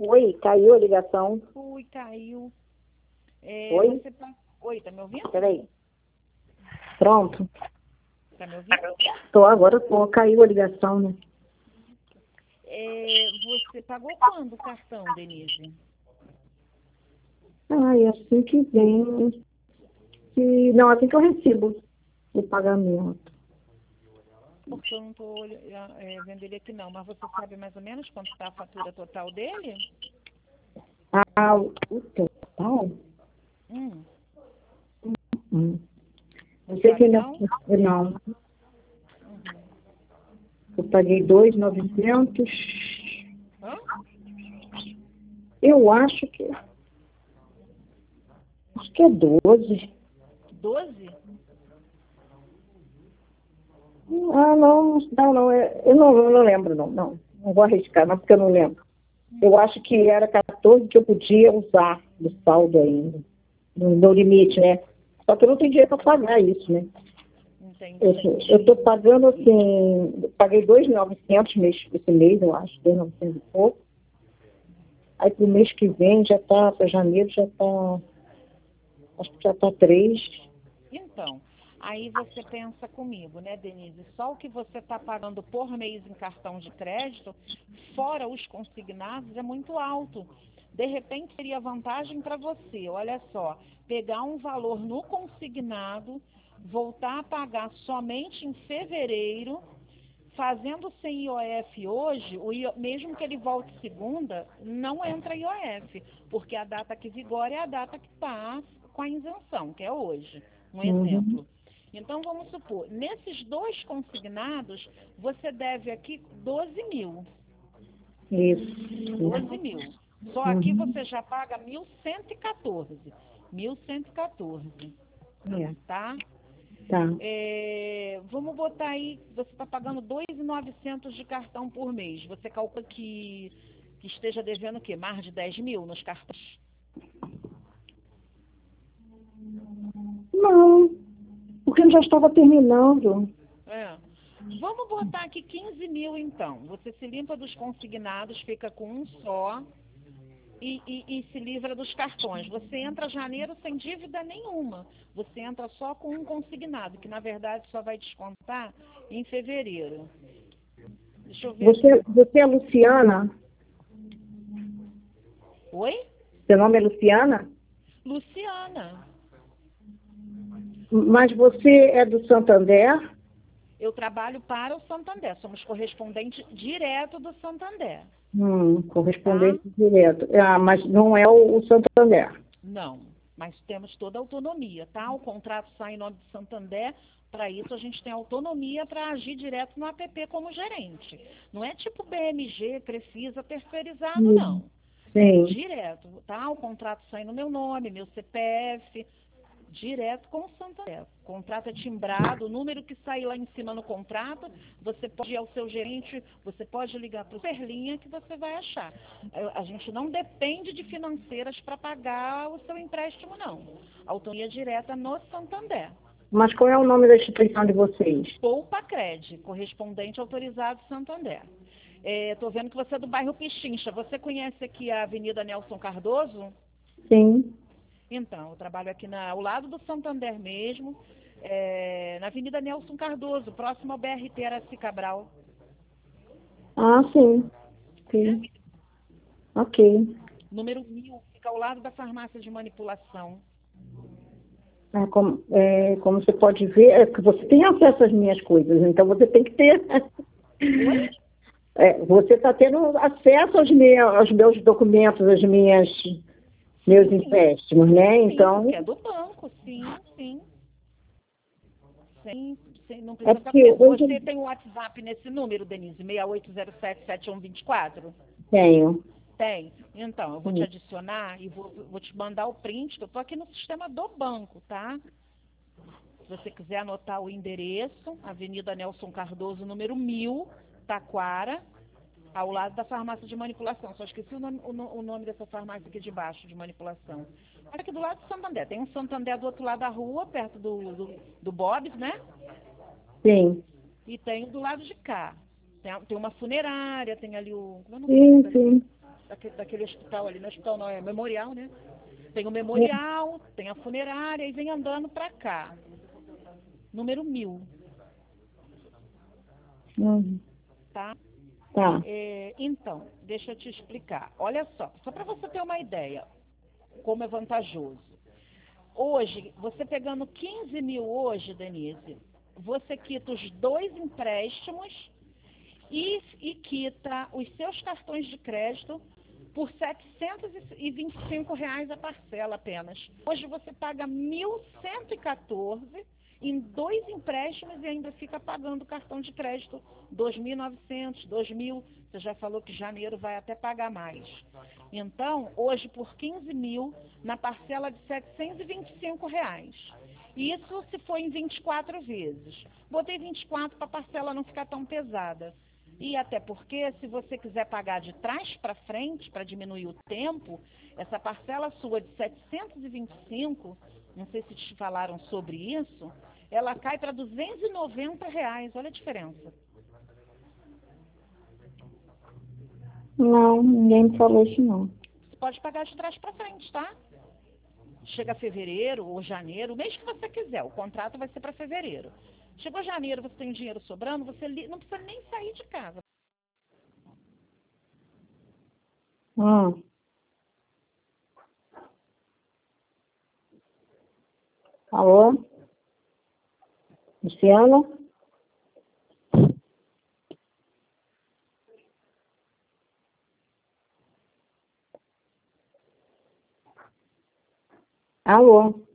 Oi, caiu a ligação. Ui, caiu. Oi? Oi, tá me ouvindo? Peraí. Pronto. Tá me ouvindo? Agora tô. Caiu a ligação, né? Você pagou quando o cartão, Denise? É assim que vem. Não, assim que eu recebo o pagamento. Porque eu não estou vendo ele aqui não, mas você sabe mais ou menos quanto está a fatura total dele? O total? Hum, Hum. não Você que sabe não. não? Não. Uhum. Eu paguei 2.900. Hã? Eu acho que é 12. 12? Não. Eu não lembro, não. Não vou arriscar, não, porque eu não lembro. Eu acho que era 14 que eu podia usar do saldo ainda. No limite, né? Só que eu não tenho dinheiro para pagar isso, né? Entendi. Eu estou pagando, assim, paguei 2.900 esse mês, eu acho, 2.900 e pouco. Aí para o mês que vem para janeiro acho que já está 3. Então, aí você pensa comigo, né, Denise? Só o que você está pagando por mês em cartão de crédito, fora os consignados, é muito alto. De repente, seria vantagem para você, olha só, pegar um valor no consignado, voltar a pagar somente em fevereiro, fazendo sem IOF hoje, mesmo que ele volte segunda, não entra IOF, porque a data que vigora é a data que está com a isenção, que é hoje. Um Uhum. exemplo. Então, vamos supor, nesses dois consignados, você deve aqui 12 mil. Isso. 12 mil. Só aqui Uhum. você já paga 1.114. 1.114, É, tá? tá. Vamos botar aí, você está pagando 2.900 de cartão por mês. Você calcula que esteja devendo o quê? Mais de 10 mil nos cartões? Não, porque eu já estava terminando. É. Vamos botar aqui 15 mil, então. Você se limpa dos consignados, fica com um só e se livra dos cartões. Você entra janeiro sem dívida nenhuma. Você entra só com um consignado, que na verdade só vai descontar em fevereiro. Deixa eu ver aqui. Você é Luciana? Oi? Seu nome é Luciana? Luciana. Mas você é do Santander? Eu trabalho para o Santander. Somos correspondente direto do Santander. Tá? Correspondente direto. Ah, mas não é o Santander. Não, mas temos toda a autonomia, tá? O contrato sai em nome do Santander, para isso a gente tem autonomia para agir direto no app como gerente. Não é tipo BMG, Crefisa, terceirizado, Hum, não. É Sim. direto, tá? O contrato sai no meu nome, meu CPF, direto com o Santander. O contrato é timbrado, o número que sair lá em cima no contrato, você pode ir ao seu gerente, você pode ligar para o Superlinha que você vai achar. A gente não depende de financeiras para pagar o seu empréstimo, não. Autonomia direta no Santander. Mas qual é o nome da instituição de vocês? Poupa Cred, correspondente autorizado Santander. Estou vendo que você é do bairro Pichincha. Você conhece aqui a Avenida Nelson Cardoso? Sim. Então, eu trabalho aqui ao lado do Santander mesmo, na Avenida Nelson Cardoso, próximo ao BRT Araci Cabral. Ah, sim. Sim. Conhece? Ok. Número 1000, fica ao lado da farmácia de manipulação. Como você pode ver, é que você tem acesso às minhas coisas, então você tem que ter. Oi? Você está tendo acesso aos meus documentos, meus Sim, empréstimos, né? sim, Então, porque é do banco, sim, sim. Não é precisa ficar com porque medo. hoje Você tem o WhatsApp nesse número, Denise, 68077124? tenho. Tem. Então, eu vou te Sim. adicionar e vou te mandar o print, que eu estou aqui no sistema do banco, tá? Se você quiser anotar o endereço, Avenida Nelson Cardoso, número 1000, Taquara, ao lado da farmácia de manipulação. Só esqueci o nome dessa farmácia aqui de baixo, de manipulação. Aqui do lado do Santander. Tem um Santander do outro lado da rua, perto do Bob's, né? Sim. E tem do lado de cá. Tem uma funerária, tem ali o... Como é o nome Sim, sim. daquele hospital ali, no hospital não, é memorial, né? Tem o memorial, tem a funerária e vem andando para cá. Número 1000, Uhum. tá? Tá. Então, deixa eu te explicar. Olha só para você ter uma ideia, como é vantajoso. Hoje, você pegando 15 mil hoje, Denise, você quita os 2 empréstimos e quita os seus cartões de crédito por R$ 725 a parcela apenas. Hoje você paga 1.114 em 2 empréstimos e ainda fica pagando o cartão de crédito 2.900, 2.000. Você já falou que janeiro vai até pagar mais. Então, hoje por 15 mil, na parcela de R$ 725. Isso se for em 24 vezes. Botei 24 para a parcela não ficar tão pesada. E até porque, se você quiser pagar de trás para frente, para diminuir o tempo, essa parcela sua de 725, não sei se te falaram sobre isso, ela cai para R$ 290. Olha a diferença. Não, ninguém me falou isso não. Você pode pagar de trás para frente, tá? Chega fevereiro ou janeiro, o mês que você quiser, o contrato vai ser para fevereiro. Chegou janeiro, você tem dinheiro sobrando, você não precisa nem sair de casa. Hum. Alô? Luciana? Alô?